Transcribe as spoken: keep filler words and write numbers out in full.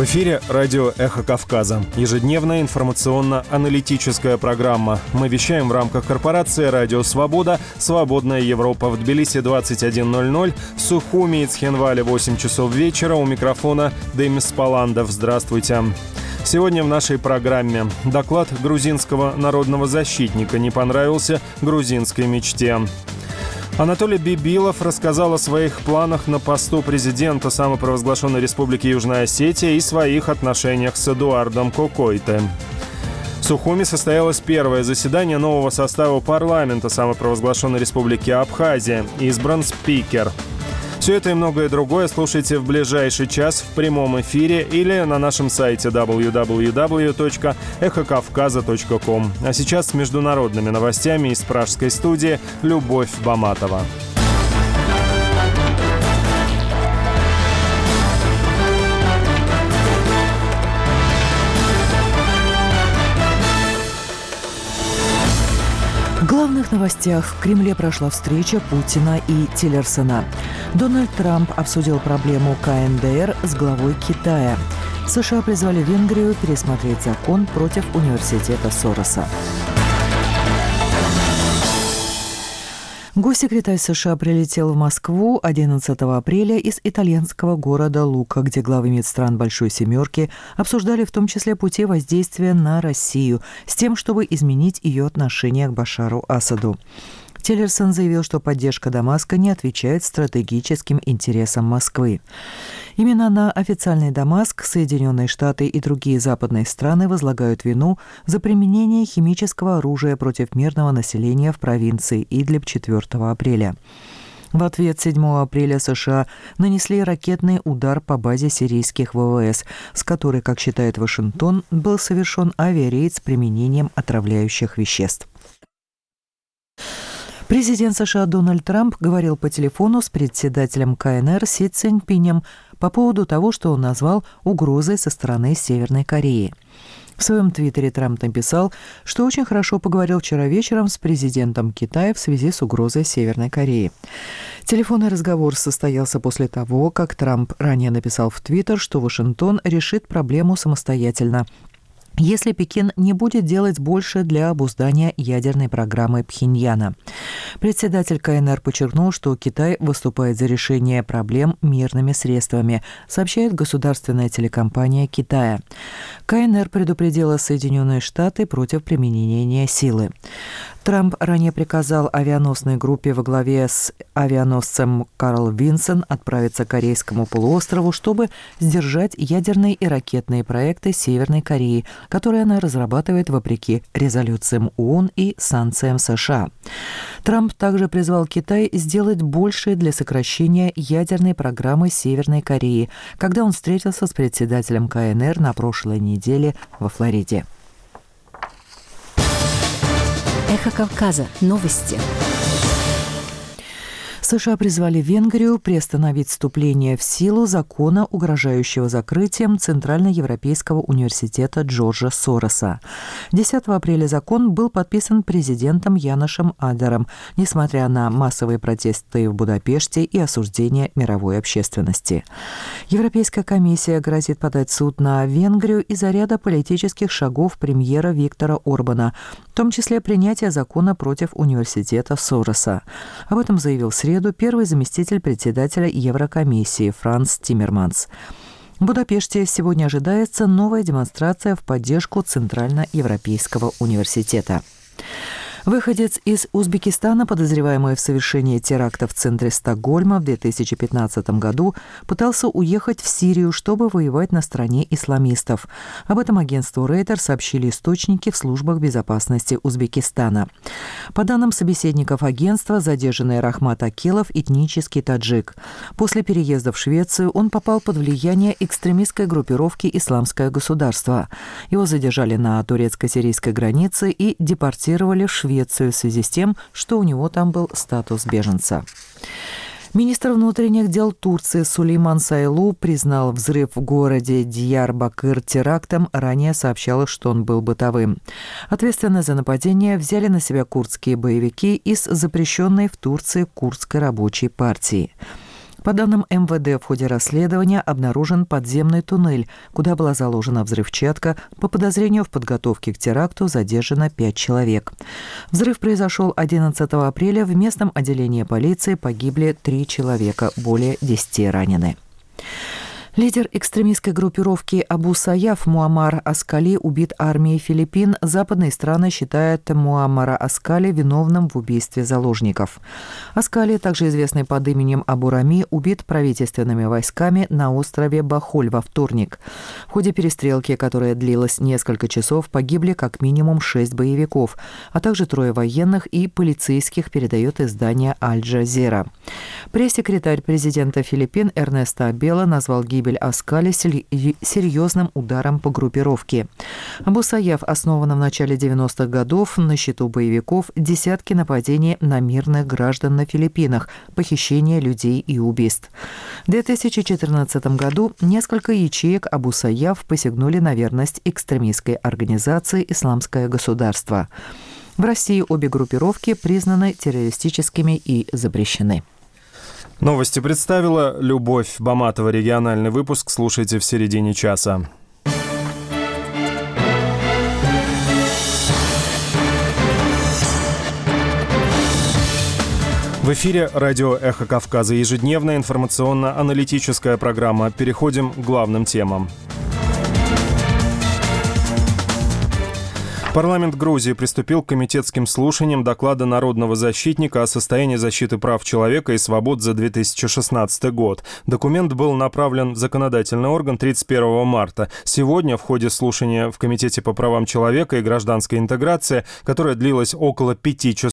В эфире радио «Эхо Кавказа». Ежедневная информационно-аналитическая программа. Мы вещаем в рамках корпорации «Радио Свобода», «Свободная Европа» в Тбилиси двадцать один ноль ноль, в Сухуми и Цхинвале восемь часов вечера. У микрофона Демис Паландов. Здравствуйте. Сегодня в нашей программе доклад грузинского народного защитника не понравился грузинской мечте. Анатолий Бибилов рассказал о своих планах на посту президента самопровозглашенной Республики Южная Осетия и своих отношениях с Эдуардом Кокойте. В Сухуми состоялось первое заседание нового состава парламента самопровозглашенной Республики Абхазия. Избран спикер. Все это и многое другое слушайте в ближайший час в прямом эфире или на нашем сайте дабл ю дабл ю дабл ю точка эхо кавказа точка ком. А сейчас с международными новостями из пражской студии Любовь Баматова. В главных новостях в Кремле прошла встреча Путина и Тиллерсона. Дональд Трамп обсудил проблему ка эн дэ эр с главой Китая. США призвали Венгрию пересмотреть закон против университета Сороса. Госсекретарь США прилетел в Москву одиннадцатого апреля из итальянского города Лука, где главы МИД стран Большой Семерки обсуждали в том числе пути воздействия на Россию с тем, чтобы изменить ее отношение к Башару Асаду. Тиллерсон заявил, что поддержка Дамаска не отвечает стратегическим интересам Москвы. Именно на официальный Дамаск Соединенные Штаты и другие западные страны возлагают вину за применение химического оружия против мирного населения в провинции Идлиб четвёртого апреля. В ответ седьмого апреля США нанесли ракетный удар по базе сирийских вэ вэ эс, с которой, как считает Вашингтон, был совершен авиарейд с применением отравляющих веществ. Президент США Дональд Трамп говорил по телефону с председателем ка эн эр Си Цзиньпинем по поводу того, что он назвал угрозой со стороны Северной Кореи. В своем твиттере Трамп написал, что очень хорошо поговорил вчера вечером с президентом Китая в связи с угрозой Северной Кореи. Телефонный разговор состоялся после того, как Трамп ранее написал в твиттер, что Вашингтон решит проблему самостоятельно, если Пекин не будет делать больше для обуздания ядерной программы Пхеньяна. Председатель ка эн эр подчеркнул, что Китай выступает за решение проблем мирными средствами, сообщает государственная телекомпания Китая. ка эн эр предупредила Соединенные Штаты против применения силы. Трамп ранее приказал авианосной группе во главе с авианосцем Карл Винсон отправиться к Корейскому полуострову, чтобы сдержать ядерные и ракетные проекты Северной Кореи, которые она разрабатывает вопреки резолюциям ООН и санкциям США. Трамп также призвал Китай сделать больше для сокращения ядерной программы Северной Кореи, когда он встретился с председателем ка эн эр на прошлой неделе во Флориде. Эхо Кавказа. Новости. США призвали Венгрию приостановить вступление в силу закона, угрожающего закрытием Центральноевропейского университета Джорджа Сороса. десятого апреля закон был подписан президентом Яношем Адером, несмотря на массовые протесты в Будапеште и осуждение мировой общественности. Европейская комиссия грозит подать в суд на Венгрию из-за ряда политических шагов премьера Виктора Орбана, в том числе принятие закона против университета Сороса. Об этом заявил в среду первый заместитель председателя Еврокомиссии Франц Тиммерманс. В Будапеште сегодня ожидается новая демонстрация в поддержку Центральноевропейского университета. Выходец из Узбекистана, подозреваемый в совершении теракта в центре Стокгольма в две тысячи пятнадцатом году, пытался уехать в Сирию, чтобы воевать на стороне исламистов. Об этом агентству Рейтер сообщили источники в службах безопасности Узбекистана. По данным собеседников агентства, задержанный Рахмат Акилов – этнический таджик. После переезда в Швецию он попал под влияние экстремистской группировки «Исламское государство». Его задержали на турецко-сирийской границе и депортировали в Швецию в связи с тем, что у него там был статус беженца. Министр внутренних дел Турции Сулейман Сайлу признал взрыв в городе Дьярбакыр терактом, ранее сообщалось, что он был бытовым. Ответственность за нападение взяли на себя курдские боевики из запрещенной в Турции Курдской рабочей партии. По данным эм вэ дэ, в ходе расследования обнаружен подземный туннель, куда была заложена взрывчатка. По подозрению в подготовке к теракту задержано пять человек. Взрыв произошел одиннадцатого апреля. В местном отделении полиции погибли три человека, более десяти ранены. Лидер экстремистской группировки Абу Саяф Муаммар Аскали убит армией Филиппин. Западные страны считают Муаммара Аскали виновным в убийстве заложников. Аскали, также известный под именем Абу Рами, убит правительственными войсками на острове Бахоль во вторник. В ходе перестрелки, которая длилась несколько часов, погибли как минимум шесть боевиков, а также трое военных и полицейских, передает издание «Аль-Джазира». Пресс-секретарь президента Филиппин Эрнесто Абела назвал гибель Аскали серьезным ударом по группировке. Абу Саяф основана в начале девяностых годов, на счету боевиков десятки нападений на мирных граждан на Филиппинах, похищения людей и убийств. В две тысячи четырнадцатом году несколько ячеек Абу Саяф посягнули на верность экстремистской организации «Исламское государство». В России обе группировки признаны террористическими и запрещены. Новости представила Любовь Баматова. Региональный выпуск слушайте в середине часа. В эфире радио «Эхо Кавказа». Ежедневная информационно-аналитическая программа. Переходим к главным темам. Парламент Грузии приступил к комитетским слушаниям доклада народного защитника о состоянии защиты прав человека и свобод за две тысячи шестнадцатый год. Документ был направлен в законодательный орган тридцать первого марта. Сегодня в ходе слушания в Комитете по правам человека и гражданской интеграции, которое длилось около пяти часов,